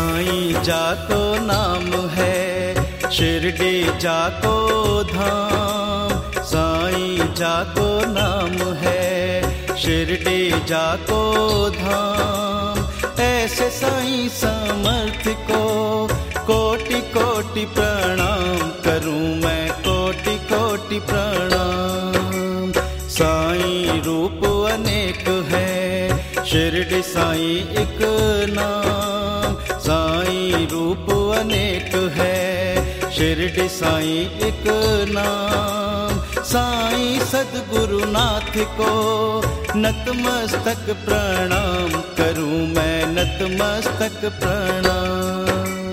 साईं जाको नाम है, शिरडी जाको धाम। साईं जाको नाम है, शिरडी जाको धाम। ऐसे साईं समर्थ को कोटि कोटि प्रणाम करूं मैं, कोटि कोटि प्रणाम। साईं रूप अनेक है, शिरडी साईं एक नाम। साईं रूप अनेक है, शिरडी साईं एक नाम। साईं सद्गुरुनाथ को नतमस्तक प्रणाम करूं मैं, नतमस्तक प्रणाम।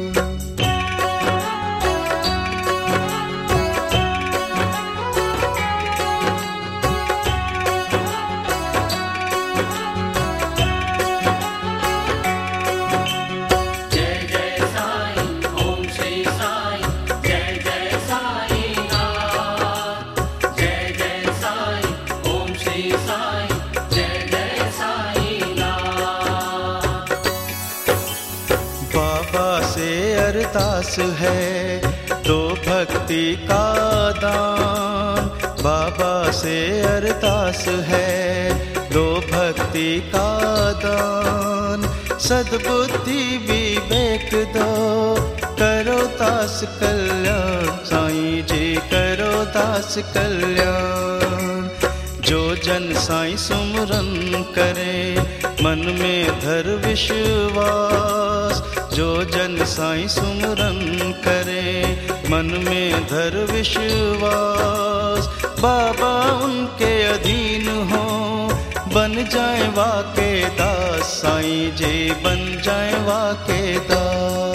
अरदास है तो भक्ति का दान। बाबा से अरदास है दो भक्ति का दान। सद्बुद्धि विवेक दो, करो दास कल्याण। साईं जी करो दास कल्याण। जो जन साईं सुमरन करे, मन में धर विश्वास। जो जन साईं सुमरन करे, मन में धर विश्वास। बाबा उनके अधीन हो, बन जाए वाके दास। साईं जी बन जाए वाके दास।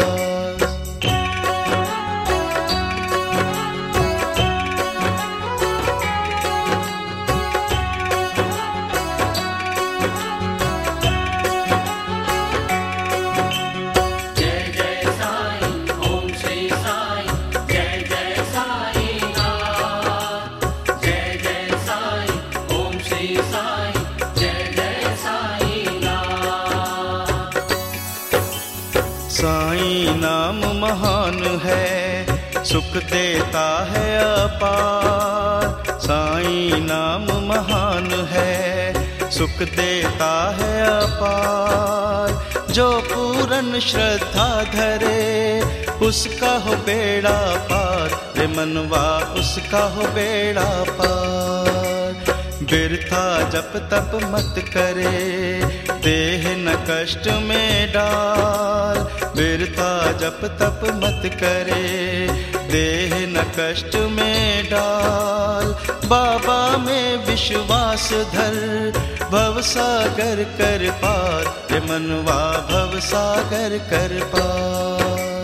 साईं नाम महान है, सुख देता है अपार। साईं नाम महान है, सुख देता है अपार। जो पूर्ण श्रद्धा धरे, उसका हो बेड़ा पार। रे मनवा उसका हो बेड़ा पार। बिरथा जप तप मत करे, देह न कष्ट में डाल। बिरथा जप तप मत करे, देह न कष्ट में डाल। बाबा में विश्वास धर, भव सागर कर पार। ये मनवा भव सागर कर पार।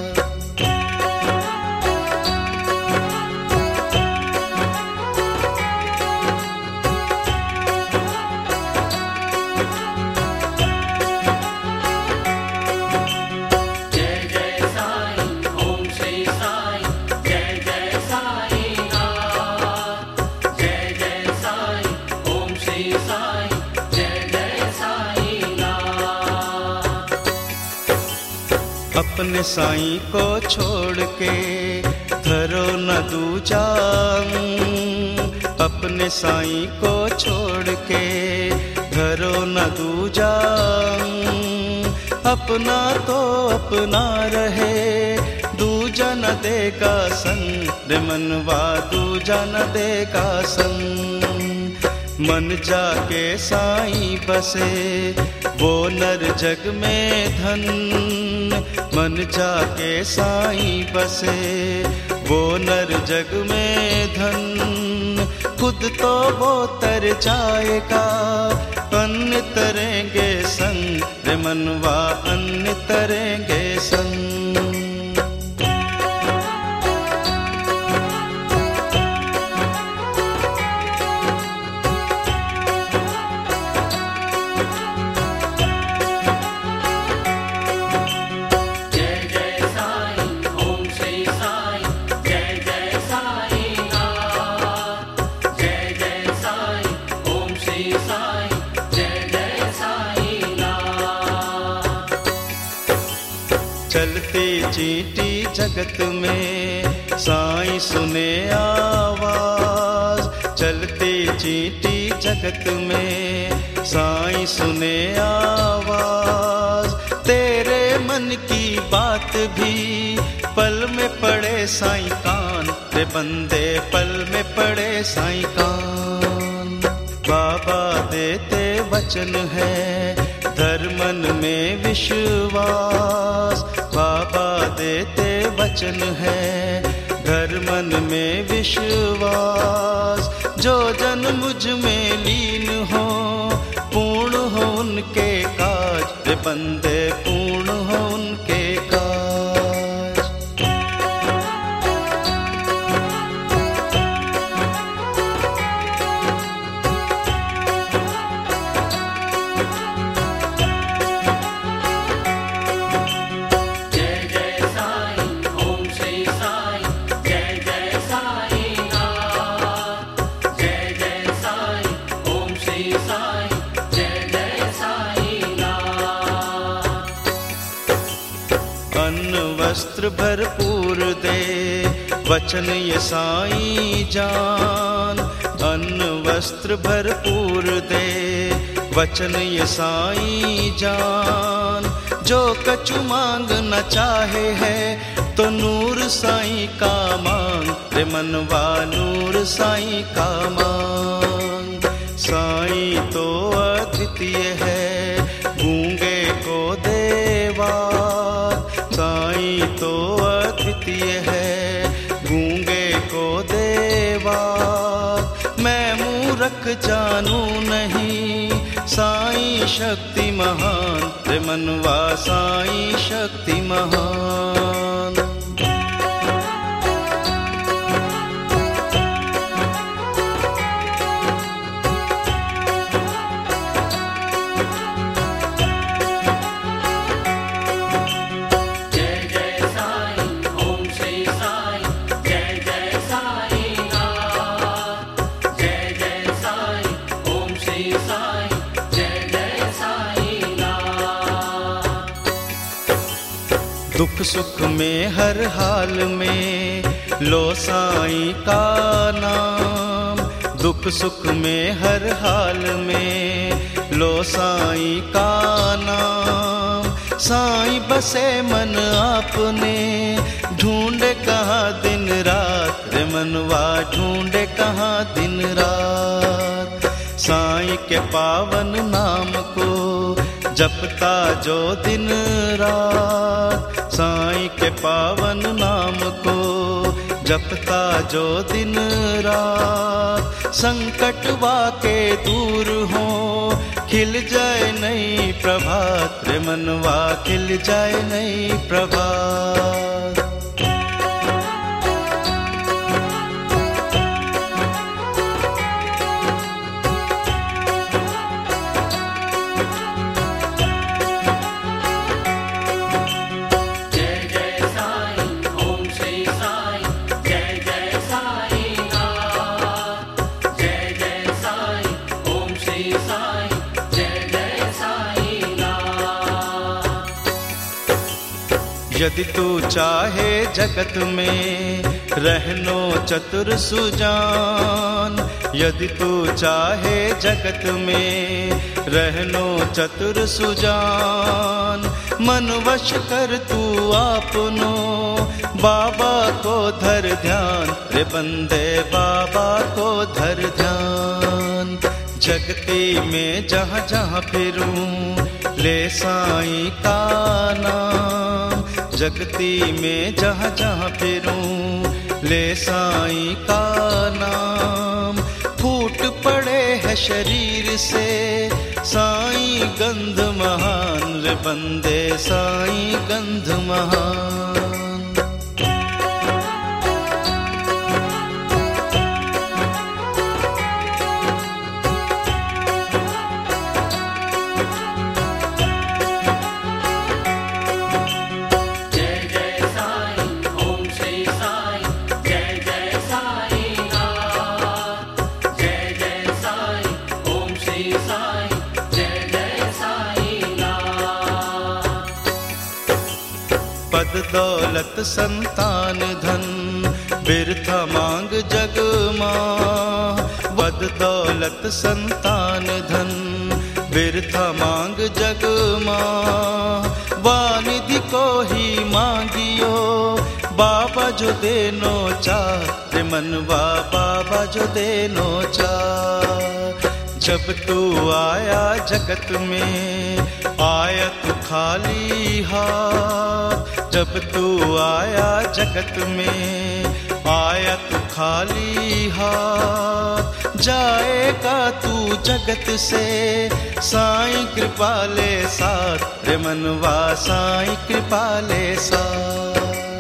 अपने साईं को छोड़ के धरो न दूजा। अपने साईं को छोड़ के धरो न दूजा। अपना तो अपना रहे, दूजा न देगा संग। रे मनवा दूजा न देगा संग। मन जाके साईं बसे, वो नर जग में धन। मन जाके साईं बसे, वो नर जग में धन। खुद तो वो तर जाएगा, अन्य तरेंगे संग। रे मनवा अन्य तरेंगे संग। चलती चींटी जगत में साईं सुने आवाज। चलती चींटी जगत में साईं सुने आवाज। तेरे मन की बात भी पल में पड़े साईं कान, रे बंदे पल में पड़े साईं कान। बाबा देते वचन है धर मन में विश्वास। बाबा देते वचन है धर मन में विश्वास। जो जन मुझ में लीन हो पूर्ण हो उनके काज, रे बंदे पूर्ण हो उनके काज। जय जय साईं ओम श्री साईं, जय जय साईं नाथ। जय जय साईं ओम श्री साईं, जय जय साईं नाथ। अन्न वस्त्र भरपूर दे वचन ये साईं जान। अन्न वस्त्र भरपूर दे वचन ये साईं जान। जो कछु मांग न चाहे है तो नूर साईं का मांग, रे मनवा नूर साईं का मांग। साईं तो अद्वितीय है गूंगे को देवा। साईं तो अद्वितीय है गूंगे को देवा। मैं मूर्ख जानू नहीं साईं शक्ति महान, रे मनवा साईं शक्ति महान। जय जय साईं ओम श्री साईं, जय जय साईं नाथ। जय जय साईं ओम श्री साईं, जय जय साईं नाथ। दुख सुख में हर हाल में लो साईं का नाम। दुख सुख में हर हाल में लो साईं का नाम। साईं बसे मन आपने ढूंढे कहाँ दिन रात, रे मनवा ढूंढे कहाँ दिन रात। साईं के पावन नाम को जपता जो दिन रात। साईं के पावन नाम को जपता जो दिन रात। संकट वाके दूर हो खिल जाए नई प्रभात, रे मनवा खिल जाए नई प्रभात। जय जय साईं ओम श्री साईं, जय जय साईं नाथ। जय जय साईं ओम श्री साईं, जय जय साईं नाथ। यदि तू चाहे जगत में रहनो चतुर सुजान। यदि तू चाहे जगत में रहनो चतुर सुजान। मन वश कर तू आपनो बाबा को धर ध्यान, रे बंदे बाबा को धर ध्यान। जगती में जहाँ जहाँ फिरूं ले साईं का नाम। जगती में जहाँ जहाँ फिरूं ले साईं का नाम। फूट पड़े है शरीर से साईं गंध महान, रे बंदे साईं गंध महान। जय जय साईं ओम श्री साईं, जय जय साईं नाथ। जय जय साईं ओम श्री साईं, जय जय साईं नाथ। पद दौलत संतान धन बिरथा मांग जग माँ। पद दौलत संतान धन बिरथा मांग जग माँ। वानिधि को ही मांगियो बाबा जो देनो चाह रे मनवा बाबा जो देनो चाह। जब तू आया जगत में आया तू खाली हाथ। जब तू आया जगत में आया तू खाली हाथ। जाएगा तू जगत से साईं कृपाले साथ रे मनवा साईं कृपाले साथ।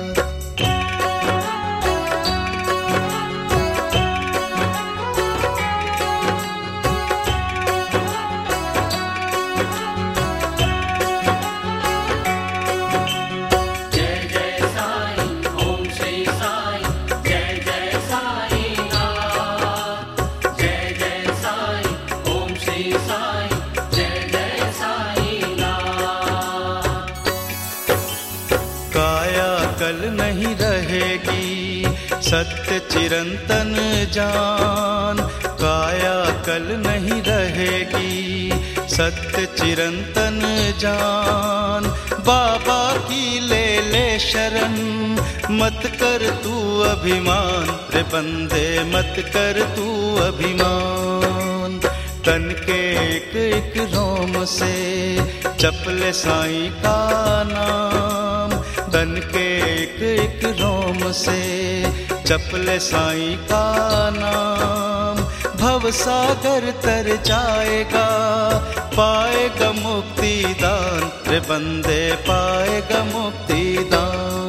कल नहीं रहेगी सत्य चिरंतन जान। काया कल नहीं रहेगी सत्य चिरंतन जान। बाबा की ले ले शरण मत कर तू अभिमान रे बंदे मत कर तू अभिमान। तन के एक एक रोम से जप ले साईं का नाम। तन के एक एक रोम से जप ले साईं का नाम। भव सागर तर जाएगा पाएगा मुक्ति दान रे बंदे पाएगा मुक्ति दान।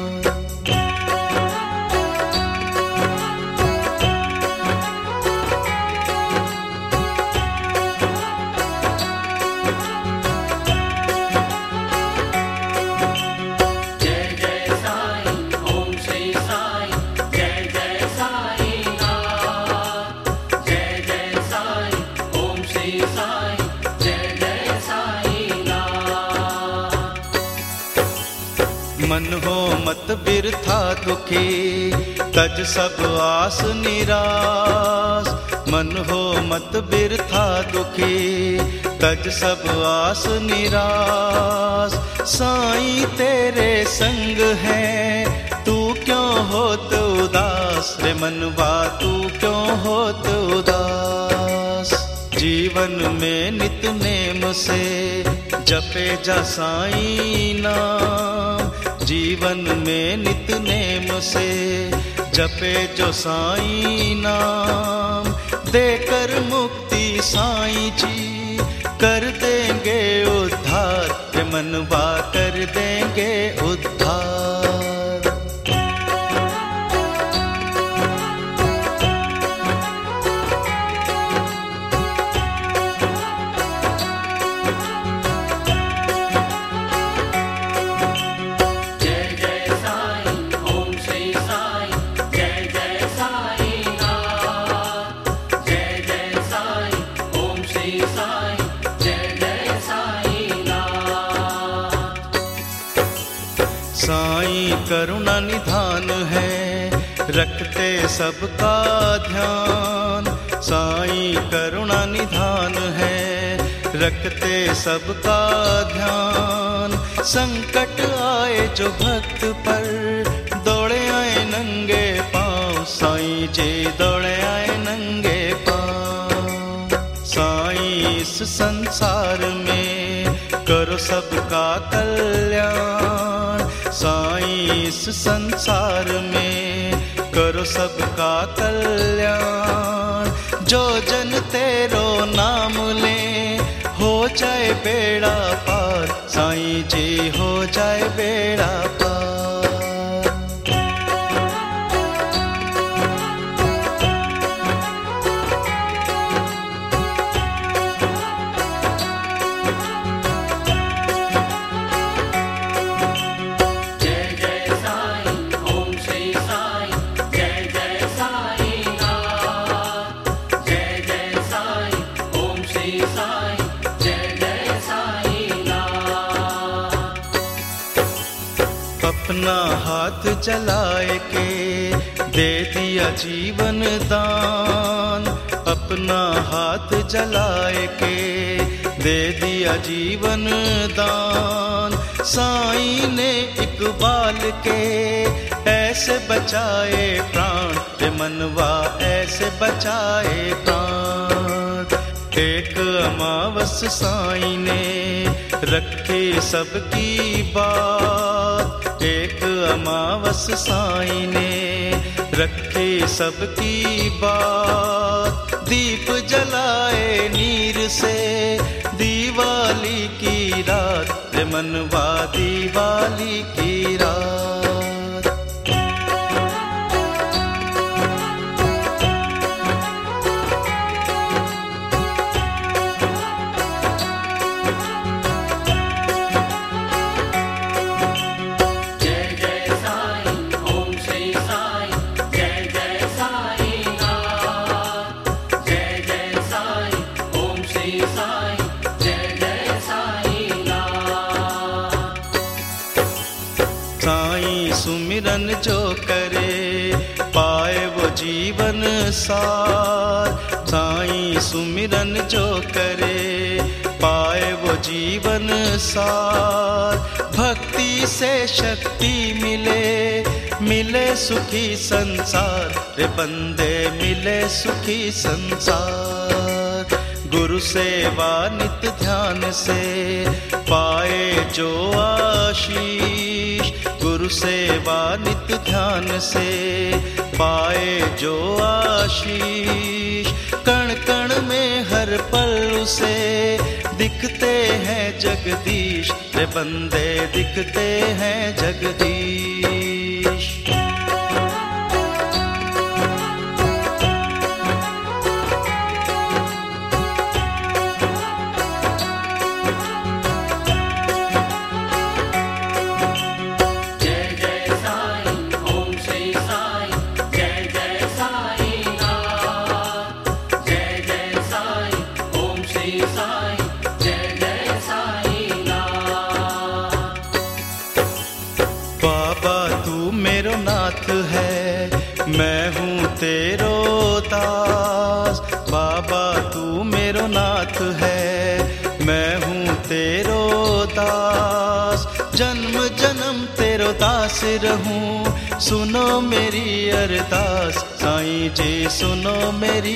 मन हो मत बिरथा दुखी तज सब आस निराश। मन हो मत बिरथा दुखी तज सब आस निराश। साईं तेरे संग है तू क्यों होत उदास रे मनवा तू क्यों होत उदास। जीवन में नित नेम से जपे जा साईं नाम। जीवन में नित नेम से जपे जो साईं नाम। देकर मुक्ति साईं जी कर देंगे उद्धार के मनवा कर देंगे उद्धार। साईं करुणा निधान है रखते सबका ध्यान। साईं करुणा निधान है रखते सबका ध्यान। संकट आए जो भक्त पर दौड़े आए नंगे पाँव। साईं जी दौड़े आए नंगे पाँव। साईं इस संसार में करो सबका कल्याण। साईं इस संसार में करो सबका कल्याण। जो जन तेरो नाम ले हो जाए बेड़ा पार। साईं जी हो जाए बेड़ा पार। अपना हाथ जलाए के दे दिया जीवन दान, अपना हाथ जलाए के दे दिया जीवन दान। साईं ने इकबाल के ऐसे बचाए प्राण, रे मनवा ऐसे बचाए प्राण। एक अमावस साईं ने रखे सबकी बात, एक अमावस साईं ने रखे सबकी बात। दीप जलाए नीर से दिवाली की रात, रे मनवा दिवाली की रात। साईं सुमिरन जो करे पाए वो जीवन सार, साईं सुमिरन जो करे पाए वो जीवन सार। भक्ति से शक्ति मिले, मिले सुखी संसार, रे बंदे मिले सुखी संसार। गुरु सेवा नित ध्यान से पाए जो आशीष, गुरु सेवा नित ध्यान से पाए जो आशीष। कण कण में हर पल उसे दिखते हैं जगदीश, रे बंदे दिखते हैं जगदीश। बाबा तू मेरो नाथ है, मैं हूँ तेरो दास। बाबा तू मेरो नाथ है, मैं हूँ तेरो दास। जन्म जन्म तेरो दास रहूं, सुनो मेरी अरदास। साईं जी सुनो मेरी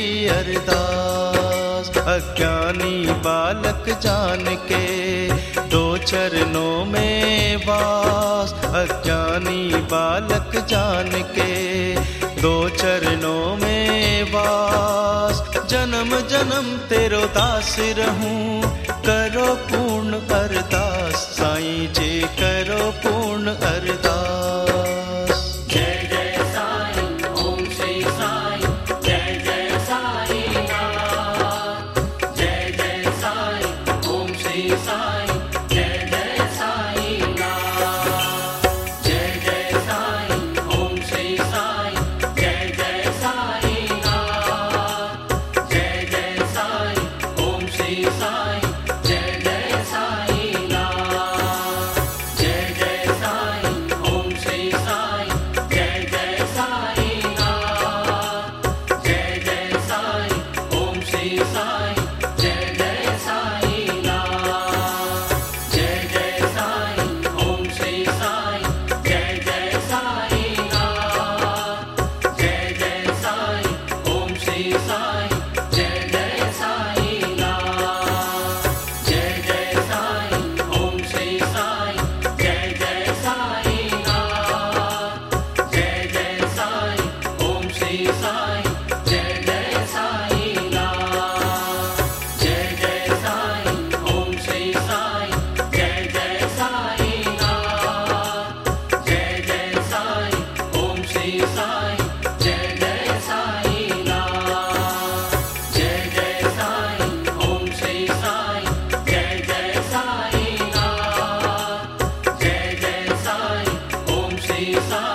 अरदास। अज्ञानी बालक जान के दो चरणों में वास, अज्ञानी बालक जान के दो चरणों में वास। जन्म जन्म तेरो दास रहूं, करो पूर्ण अरदास। साईं जी करो पूर्ण अरदास। जय जय साईं ओम श्री साईं, जय जय साईं नाथ। जय जय साईं ओम श्री साईं, जय जय साईं नाथ। जय जय साईं ओम श्री साईं, जय जय साईं नाथ। जय जय साईं ओम श्री साईं, जय जय साईं नाथ। जय जय साईं ओम श्री साईं, जय जय साईं नाथ। जय जय साईं ओम श्री साईं, जय जय साईं नाथ। जय जय साईं ओम श्री साईं, जय जय साईं नाथ। जय जय साईं ओम श्री साईं, जय जय साईं नाथ। जय जय साईं ओम श्री साईं, जय जय साईं नाथ। जय जय साईं ओम श्री साईं, जय जय साईं नाथ। जय जय साईं ओम श्री साईं, जय जय साईं नाथ। जय जय साईं ओम श्री साईं, जय जय साईं नाथ। जय जय साईं ओम श्री साईं, जय जय साईं नाथ। जय जय साईं ओम श्री साईं।